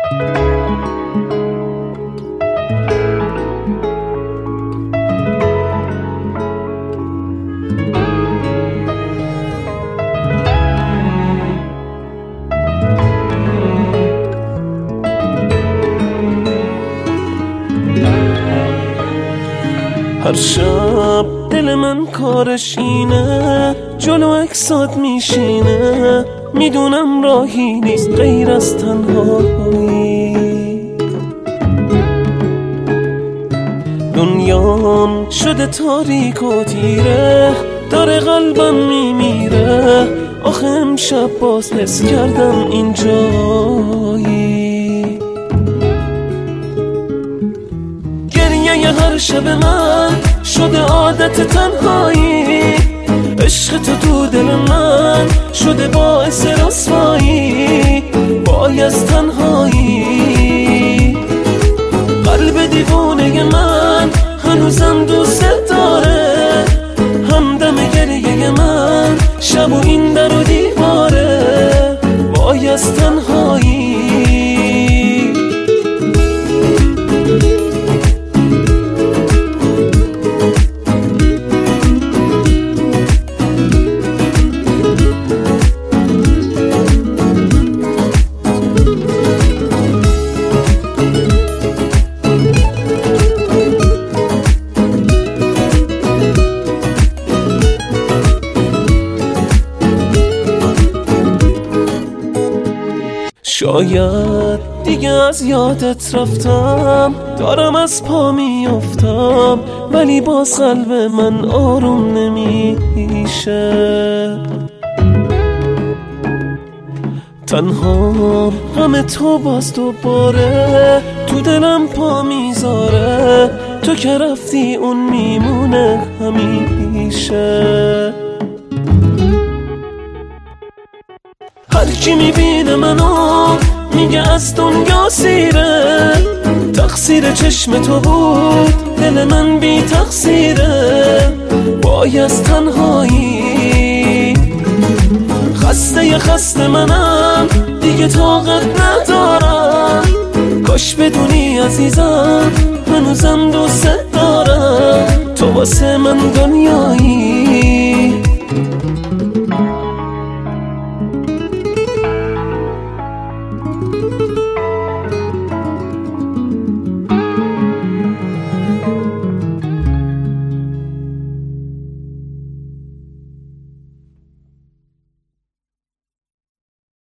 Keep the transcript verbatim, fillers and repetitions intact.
هر شب دل من کارش اینه، جلو اکسات میشینه، میدونم راهی نیست غیر از تنهایی. دنیام شده تاریک و تیره، داره قلبم میمیره، آخه امشب باز حس کردم اینجایی. گریه هر شب من شده عادت تنهایی، عشق تو تو دل من شده باعث رسوایی. وای از تنهایی، قلب دیوانه من هنوزم دوست داره، همدم گریه من شب و این در و دیواره. وای از تنهایی. شاید دیگه از یادت رفتم، دارم از پا میافتم، ولی باز قلب من آروم نمیشه. تنها غم تو باز دوباره تو دلم پا میذاره، تو که رفتی اون میمونه همیشه. هر کی میبینه منو میگه از دنیا سیره، تقصیر چشم تو بود دل من بی تقصیره. وای از تنهایی، خسته خسته منم دیگه طاقت ندارم. کاش بدونی عزیزم هنوزم دوست دارم، تو واسه من دنیایی.